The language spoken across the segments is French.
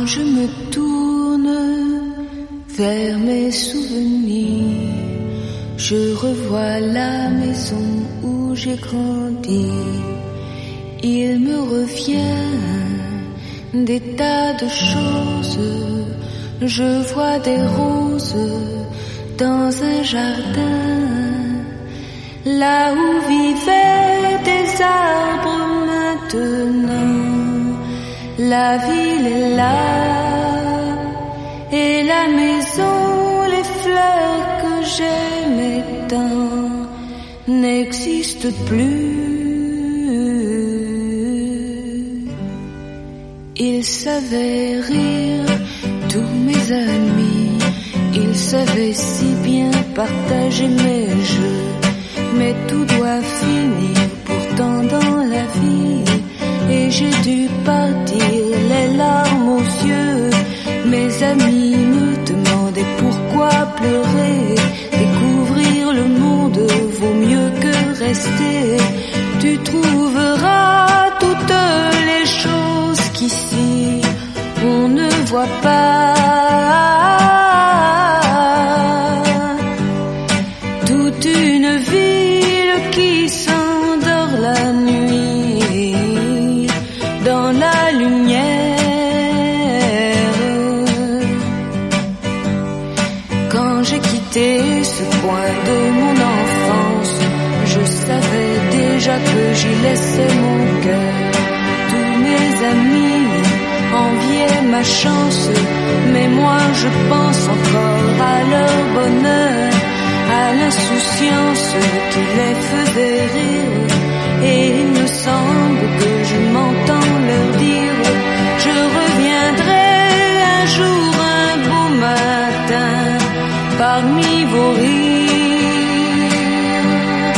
je me tourne vers mes souvenirs, je revois la maison où j'ai grandi. Il me revient des tas de choses. Je vois des roses dans un jardin, là où vivaient des arbres maintenant. La ville est là, et la maison, les fleurs que j'aimais tant n'existent plus. Ils savaient rire, tous mes amis, ils savaient si bien partager mes jeux, mais tout doit finir pourtant dans la vie. Et j'ai dû partir, les larmes aux yeux. Mes amis me demandaient pourquoi pleurer. Découvrir le monde vaut mieux que rester. Tu trouveras toutes les choses qu'ici on ne voit pas. Toute une ville qui s'endort la nuit dans la lumière. Quand j'ai quitté ce coin de mon enfance, je savais déjà que j'y laissais mon cœur. Tous mes amis enviaient ma chance, mais moi je pense encore à leur bonheur, à l'insouciance qui les faisait rire. Et il me semble que je m'entends leur dire: je reviendrai un jour, un beau matin, parmi vos rires.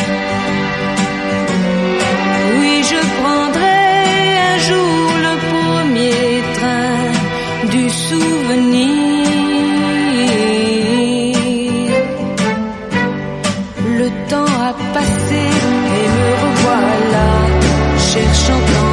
Oui, je prendrai un jour le premier train du souvenir. Le temps a passé et me revoilà cherchant